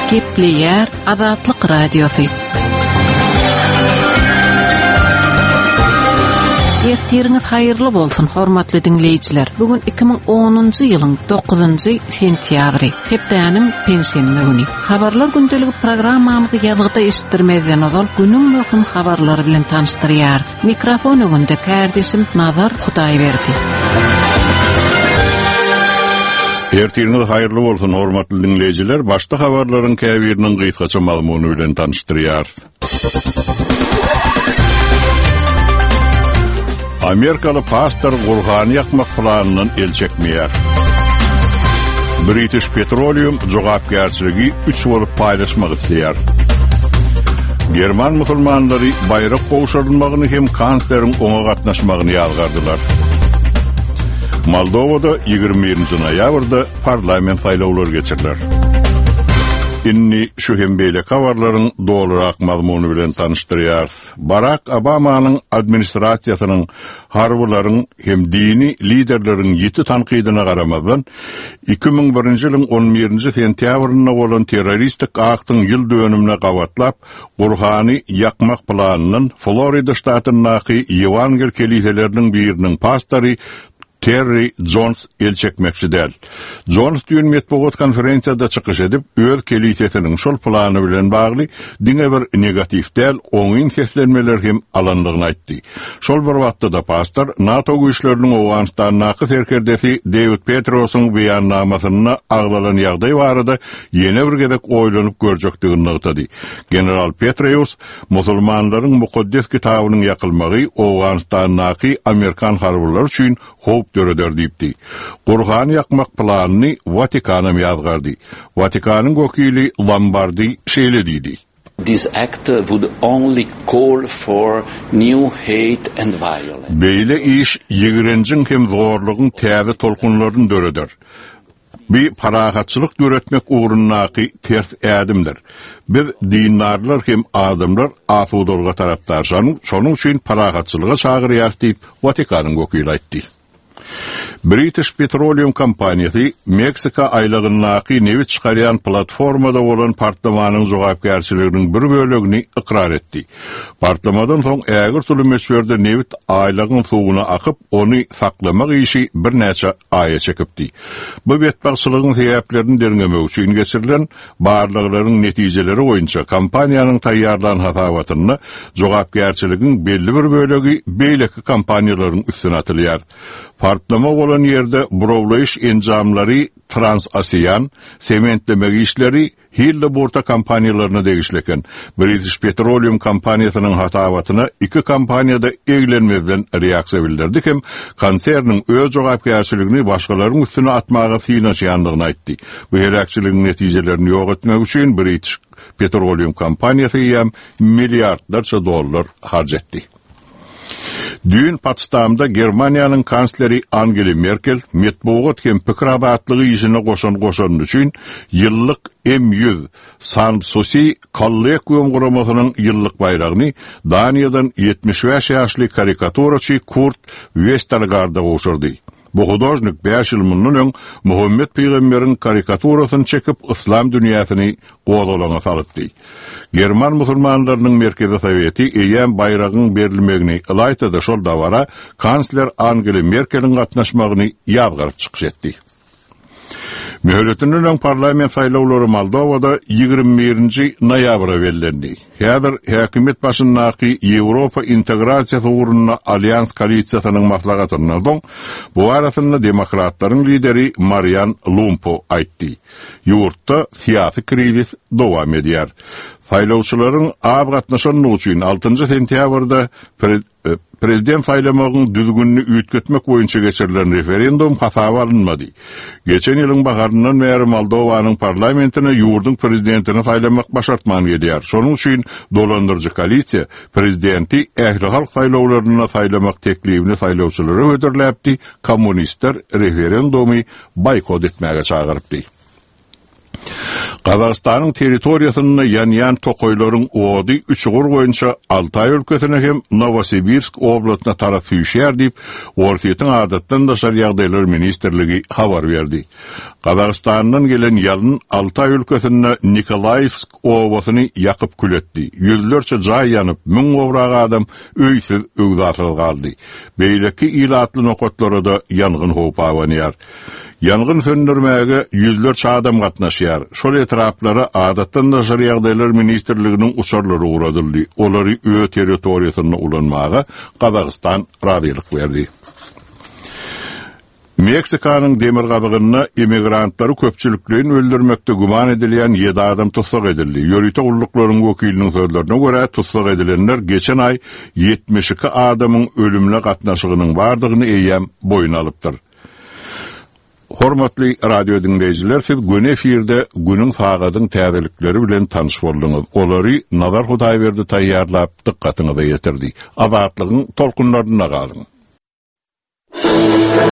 Gepleyer Azatlyk Radiosu. Ertiriniz hayırlı bolsun, hormatly dinleyijiler. Bugün 2010-njy ýylyň 9-njy sentýabry, hepdäniň pensiýa güni. Habarlar gündeligi programmamyzy ýazgyda eşitdirmezden ozal günüň möhüm habarlary bilen tanıştyrýar. Mikrofon öňünde kardeşim Nazar Hudaýberdi. Ertiriniz hayırlı bolsun, hormatly dinleyijiler. Başda habarlaryň käbiriniň gysgaça maglumaty bilen tanıştyrýar. Amerikalı pastor gurgany yakmak planından el çekmeýär. British Petroleum jogapkärçiligi 3 bolup paýlaşmak isleýär. German musulmanlary bayrak gowşarylmagyny hem kansleriň oňa gatnaşmagyny ýalgardylar. Moldowada 20-nji noýabrda parlament saýlawlary geçiriler. Inni şu hem beýle habarlaryň dolarak maglumaty bilen tanıştyrýar. Barack Obamanyň administrasiýasynyň harbylaryň hem dini liderleriň ýeti tanqydyna garamazdan 2001-nji ýylyň 11-nji sentýabryna bolan terroristik aktyň ýyl dönümine gawatlap, gurgany ýakmak planynyn Florida ştatynyň Evangel keliseleriniň biriniň pastory Terry Jones el çekmekçi del. Jones dün metbuat konferensiyada çıkış edip, öz kelisesinin şol planı bilen bagly diňe bir negativ del, oňyň seslenmeler hem alanlygyny aýtdy. Şol bir wagtda pastor NATO güýçleriniň Owganistanyň serkerdesi David Petrosyň beýannamasyna agdalan ýagdaý barada ýene bir gedek oýlanyp görjekdigini aýtdy. General Petraeus musulmanlaryň mukaddes kitabynyň ýakylmagy Owganistanyň Amerikan harbylar üçin hop döreder diýipdi. Gurgany ýakmak planyny Vatikana ýazgardy. Vatikanyň wekili Lombardi şeýle diýdi. This act would only call for new hate and violence. Beýle iş ýigrenjiň hem zorlugyň täze tolkunlaryny döreder. Bir parahatçılık göretmek uğrunaki ters edimdir. Biz dindarlar hem adamlar afudolga taraptar. Şonun üçin parahatçılığa çağırýar diýip Vatikanyň wekili aýtdy. British Petroleum kompaniýasy Meksika aýlagynyňky newi çykarýan platformada bolan partlamanyň jogapkärçiliginiň bir bölegini ikrar etdi. Partlamadan soň ägir tulumeçberde newit aýlagyň suwuna akyp, ony saklamak işi bir näçe aýa çekipdi. Bu betbaşçylygyň sebäplerini derlemek üçin geçirilen barlyklaryň netijeleri boýunça kompaniýanyň taýýarlan hasabatyny jogapkärçiligiň belli bir bölegi beýleki kompaniýalaryň üstüne atylýar. Partlama bolan ýerde burowlaýyş enjamlary Transasiyan, sementlemek işleri hille borta kompaniýalaryna degişleken. British Petroleum kompaniýasynyň hatawatyna iki kompaniýada eglenmeden reaksiýa bildirdi hem konserniň öz jogapkärçiligini başgalaryň üstüne atmagy synaşýandygyny aýtdy. Bu reaksiýalyň netijelerini ýok etmek üçin British Petroleum kompaniýasy milliardlarça dollar harjatdy. Dün Potsdamda Germaniýanyň kansleri Angela Merkel metbuat hem pikir adatlygy işine goşan üçin ýyllyk M100 Sanssouci kollegium guramasynyň ýyllyk bayragyny Daniýadan 75 ýaşly karikaturaçy Kurt Westergaard'a goşurdy. Bu hudojnik 5 ýyl mundan Muhammed Peýgamberiň karikaturasyny çekip islam dünýäsini gowdalana saldy. German musulmanlarynyň merkezi soweti eýen bayragyň berilmegini ýaýtdy. Şol dawara kansler Angela Merkel'iň gatnaşmagyny ýazgyryp çykjatdy. Möhletiniň parlament saýlawlary Moldowada 21-nji noýabra bellendi. Häzir häkimet başyndaky Ýewropa integrasiýasy uğruna Alians koalisiýasynyň maslahatynyň soň bu arasynda demokratlaryň lideri Marian Lumpo aýtdy. Ýurtda syýasy krizis dowam edýär. Saýlawçylaryň ab gatnaşanyny üçin 6-njy sentýabrda prezident saýlamagyň düzgünni üýtgetmek boýunça geçirilen referendum hasaby alınmady. Geçen ýylyň baharyndan beri Moldowanyň parlamentine ýurduň prezidentini saýlamak başartmany edýär. Şonuň üçin dolandyrjy koalisiýa prezidenti ähli halk saýlawlaryna saýlamak teklifini saýlawçylara öderläpdi. Kommunistler referendumy boykot etmäge çağırdypdy. Qazaqstanyň territoriýasyna ýan-ýan tokoýlaryň ody üçügur boýunça Altay өлkesine hem Novosibirsk oblastyna tarap düşýär diýip Ortiýetiň adatdan daşar ýagdaýlar ministrligi habar berdi. Qazaqstanyň gelen ýalyn Altay өлkesine Nikolaevsk oblastyny ýakyp kületdi. Ýüzlerçe jaý ýanyp, 1000 owrag adam öýsiz öwdatyl galdy. Beýleki ilatly nokatlara da ýangyn howpa awanýar. Yangın söndürmäge yüzlerçe adam gatnaşýar. Şol etraplara adatdan da Şary ýagdaýlar ministrliginiň uçarlary uradyldy. Olary öýe territoriýasyna ulanmaga Qazaqstan radylyk berdi. Meksikanyň demir gadygyna emigrantları köpçüliklerini öldürmekde guman edilýän 7 adam tutsak edildi. Ýörüýte gulluklarının wekiliniň sözlerine görä tutsak edilenler geçen ay 72 adamyň ölümine gatnaşygynyň bardygyny eýem boyun alypdyr. Hormatly radio dinleyijiler, siz gün efirde günüň sagadyň täzelikleri bilen tanyş boldyňyz. Olary Nazar Hudaýberdi taýýarlap dikkatyňyza ýetirdi. Azatlygyň tolkunlaryna galyň.